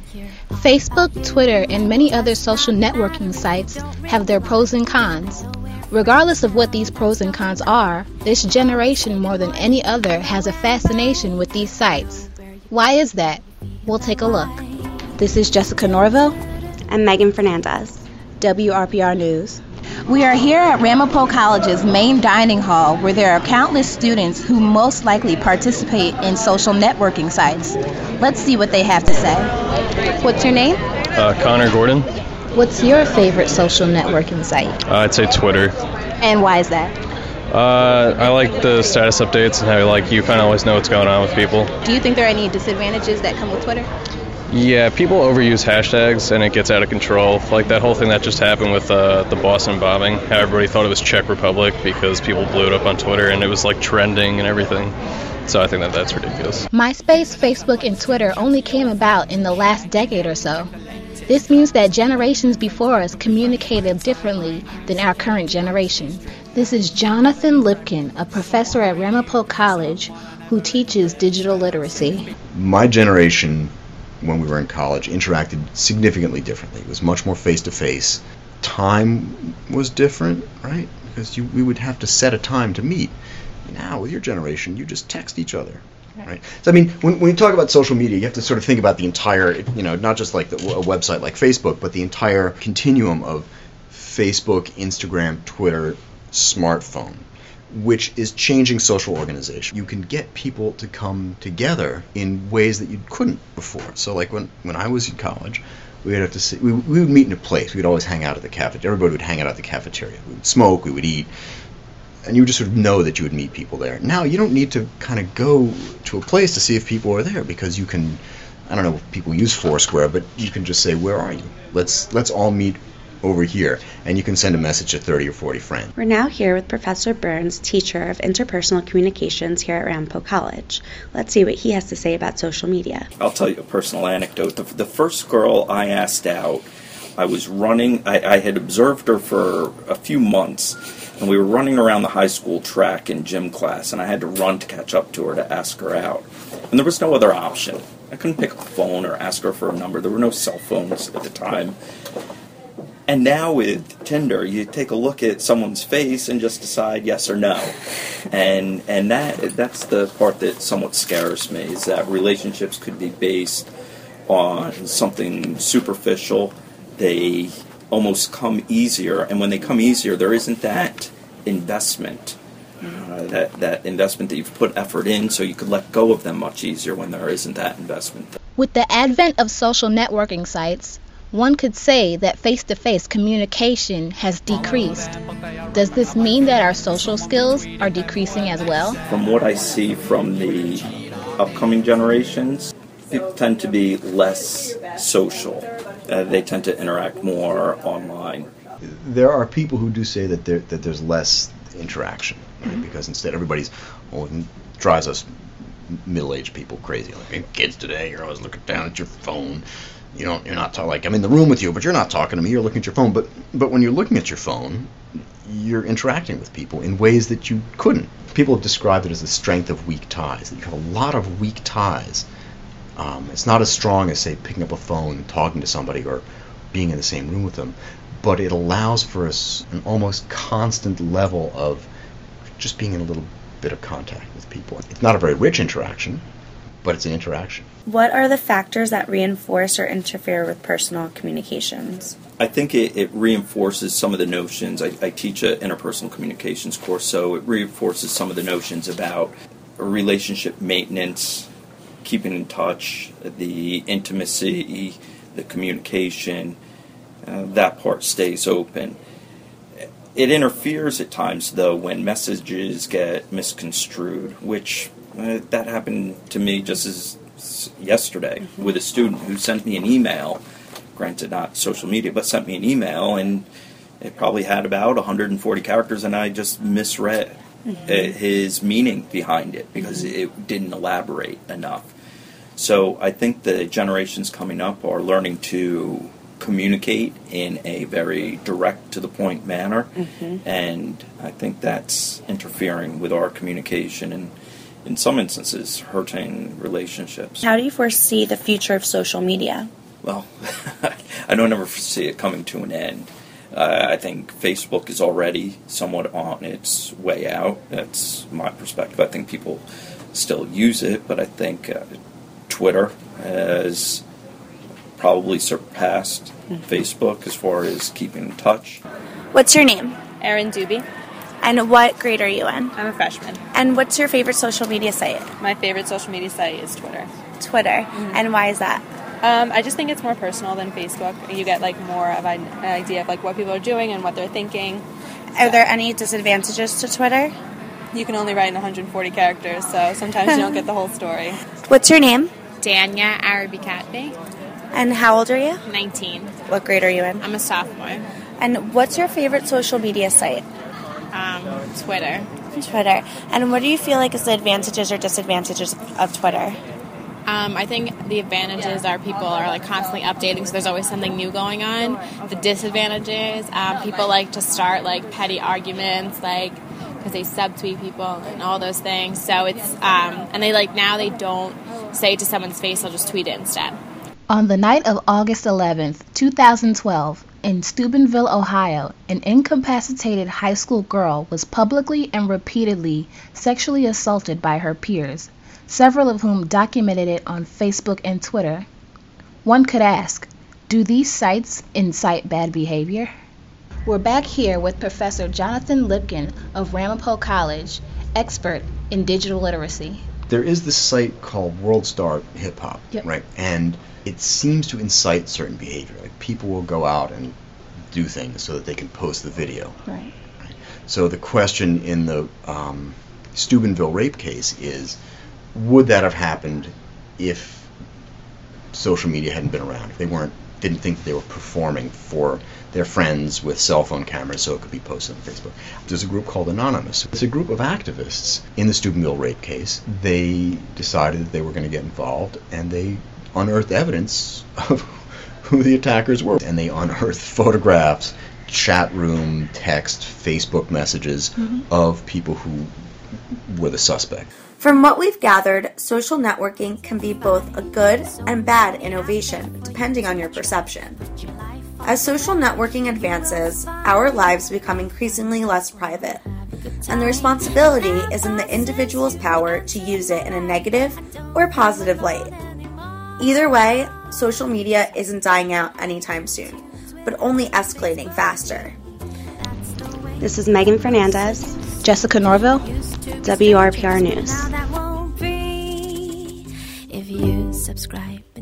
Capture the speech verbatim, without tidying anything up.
Facebook, Twitter, and many other social networking sites have their pros and cons. Regardless of what these pros and cons are, this generation more than any other has a fascination with these sites. Why is that? We'll take a look. This is Jessica Norville and Megan Fernandez, W R P R News. We are here at Ramapo College's main dining hall where there are countless students who most likely participate in social networking sites. Let's see what they have to say. What's your name? Uh, Connor Gordon. What's your favorite social networking site? Uh, I'd say Twitter. And why is that? Uh, I like the status updates and how like you kind of always know what's going on with people. Do you think there are any disadvantages that come with Twitter? Yeah, people overuse hashtags and it gets out of control. Like that whole thing that just happened with uh, the Boston bombing, how everybody thought it was Czech Republic because people blew it up on Twitter and it was like trending and everything. So I think that that's ridiculous. MySpace, Facebook, and Twitter only came about in the last decade or so. This means that generations before us communicated differently than our current generation. This is Jonathan Lipkin, a professor at Ramapo College who teaches digital literacy. My generation, when we were in college, interacted significantly differently. It was much more face-to-face. Time was different, right? Because you, we would have to set a time to meet. Now, with your generation, you just text each other, right? So, I mean, when, when you talk about social media, you have to sort of think about the entire, you know, not just like the, a website like Facebook, but the entire continuum of Facebook, Instagram, Twitter, smartphone, which is changing social organization. You can get people to come together in ways that you couldn't before. So like when, when I was in college, we would have to sit, we, we would meet in a place. We'd always hang out at the cafeteria. Everybody would hang out at the cafeteria. We would smoke, we would eat, and you would just sort of know that you would meet people there. Now you don't need to kind of go to a place to see if people are there because you can, I don't know if people use Foursquare, but you can just say, where are you? Let's let's all meet over here, and you can send a message to thirty or forty friends. We're now here with Professor Burns, teacher of interpersonal communications here at Ramapo College. Let's see what he has to say about social media. I'll tell you a personal anecdote. The, the first girl I asked out, I was running, I, I had observed her for a few months, and we were running around the high school track in gym class, and I had to run to catch up to her to ask her out. And there was no other option. I couldn't pick up the phone or ask her for a number. There were no cell phones at the time. And now with Tinder, you take a look at someone's face and just decide yes or no. And and that that's the part that somewhat scares me, is that relationships could be based on something superficial. They almost come easier, and when they come easier, there isn't that investment, uh, that, that investment that you've put effort in, so you could let go of them much easier when there isn't that investment. With the advent of social networking sites, one could say that face-to-face communication has decreased. Does this mean that our social skills are decreasing as well? From what I see from the upcoming generations, people tend to be less social. Uh, they tend to interact more online. There are people who do say that there that there's less interaction, right? Mm-hmm. Because instead everybody's, well, it drives us middle-aged people crazy. Like, kids today, you're always looking down at your phone. You don't, you're not talking, like, I'm in the room with you, but you're not talking to me, you're looking at your phone. But but when you're looking at your phone, you're interacting with people in ways that you couldn't. People have described it as the strength of weak ties, that you have a lot of weak ties. Um, it's not as strong as, say, picking up a phone, talking to somebody, or being in the same room with them, but it allows for us an almost constant level of just being in a little bit of contact with people. It's not a very rich interaction, but it's an interaction. What are the factors that reinforce or interfere with personal communications? I think it, it reinforces some of the notions. I, I teach an interpersonal communications course, so it reinforces some of the notions about relationship maintenance, keeping in touch, the intimacy, the communication. Uh, that part stays open. It interferes at times, though, when messages get misconstrued, which uh, that happened to me just as yesterday mm-hmm. with a student who sent me an email, granted not social media, but sent me an email, and it probably had about one hundred forty characters, and I just misread mm-hmm. his meaning behind it because mm-hmm. it didn't elaborate enough. So I think the generations coming up are learning to communicate in a very direct to the point manner, mm-hmm. and I think that's interfering with our communication and in some instances hurting relationships. How do you foresee the future of social media? well, I don't ever see it coming to an end. Uh, I think Facebook is already somewhat on its way out. That's my perspective. I think people still use it, but I think uh, Twitter has probably surpassed Facebook as far as keeping in touch. What's your name? Erin Doobie. And what grade are you in? I'm a freshman. And what's your favorite social media site? My favorite social media site is Twitter. Twitter. Mm-hmm. And why is that? Um, I just think it's more personal than Facebook. You get like more of an idea of like what people are doing and what they're thinking. Are there any disadvantages to Twitter? You can only write in one hundred forty characters, so sometimes you don't get the whole story. What's your name? Danya Arabi-Katbe. And how old are you? nineteen. What grade are you in? I'm a sophomore. And what's your favorite social media site? Um, Twitter. Twitter. And what do you feel like is the advantages or disadvantages of Twitter? Um, I think the advantages are people are like constantly updating, so there's always something new going on. The disadvantages, um, people like to start like petty arguments, like because they subtweet people and all those things. So it's um, and they like now they don't say it to someone's face; they'll just tweet it instead. On the night of August eleventh, two thousand twelve, in Steubenville, Ohio, an incapacitated high school girl was publicly and repeatedly sexually assaulted by her peers, several of whom documented it on Facebook and Twitter. One could ask, do these sites incite bad behavior? We're back here with Professor Jonathan Lipkin of Ramapo College, expert in digital literacy. There is this site called WorldStar Hip Hop, Yep. right? And it seems to incite certain behavior. Like people will go out and do things so that they can post the video. Right. Right? So the question in the um, Steubenville rape case is, would that have happened if social media hadn't been around? If they weren't, didn't think that they were performing for their friends with cell phone cameras so it could be posted on Facebook. There's a group called Anonymous. It's a group of activists in the Steubenville rape case. They decided that they were going to get involved, and they unearthed evidence of who the attackers were. And they unearthed photographs, chat room, text, Facebook messages mm-hmm. of people who were the suspect. From what we've gathered, social networking can be both a good and bad innovation, depending on your perception. As social networking advances, our lives become increasingly less private, and the responsibility is in the individual's power to use it in a negative or positive light. Either way, social media isn't dying out anytime soon, but only escalating faster. This is Megan Fernandez, Jessica Norville, W R P R News. Now that won't be if you subscribe.